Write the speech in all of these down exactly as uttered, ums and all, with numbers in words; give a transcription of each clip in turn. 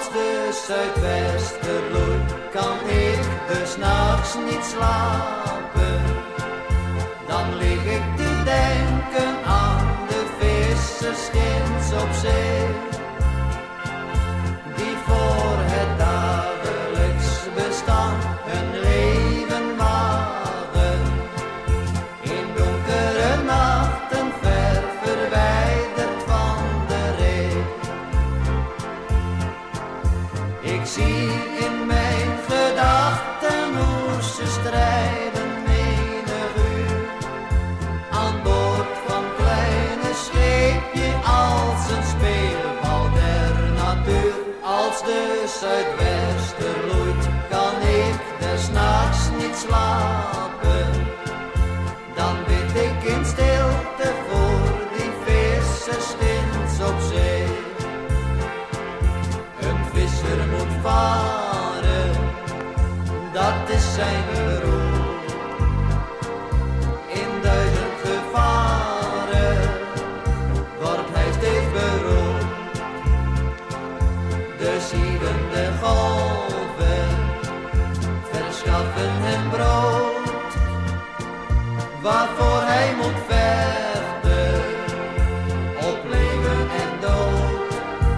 Als de zuidwester loeit, kan ik dus nachts niet slapen. Dan lig ik te denken aan de vissers ginds op zee, die voor het dagelijks bestaan hun leven wagen. In donkere nachten ver verwijderd van de ree. Ik zie in mijn gedachten hoe ze strijden menig uur aan boord van kleine scheepje als een speelbal der natuur. Als de zuidwester loeit, kan ik des nachts niet slapen. Dan bid ik in stilte voor die vissers ginds op zee. Een visser moet varen, dat is zijn beroep. In duizend gevaren wordt hij steeds beroemd. De ziedende golven verschaffen hem brood, waarvoor hij moet vechten op leven en dood.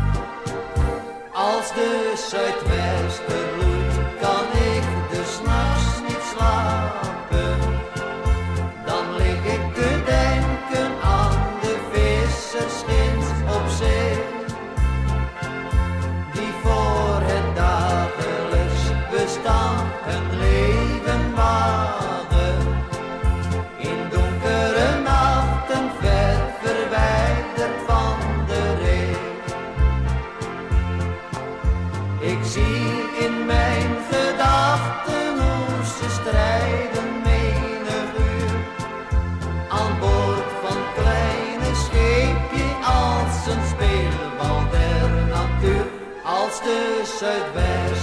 Als de zuidwester loeit, kan ik dus nachts niet slapen. Dan lig ik te denken aan de vissers ginds op zee, die voor het dagelijks bestaan hun leven wagen. In donkere nachten ver verwijderd van de ree. Ik zie in mijn gedachten hoe ze strijden menig uur aan boord van kleine scheepje als een speelbal der natuur. Als de zuidwester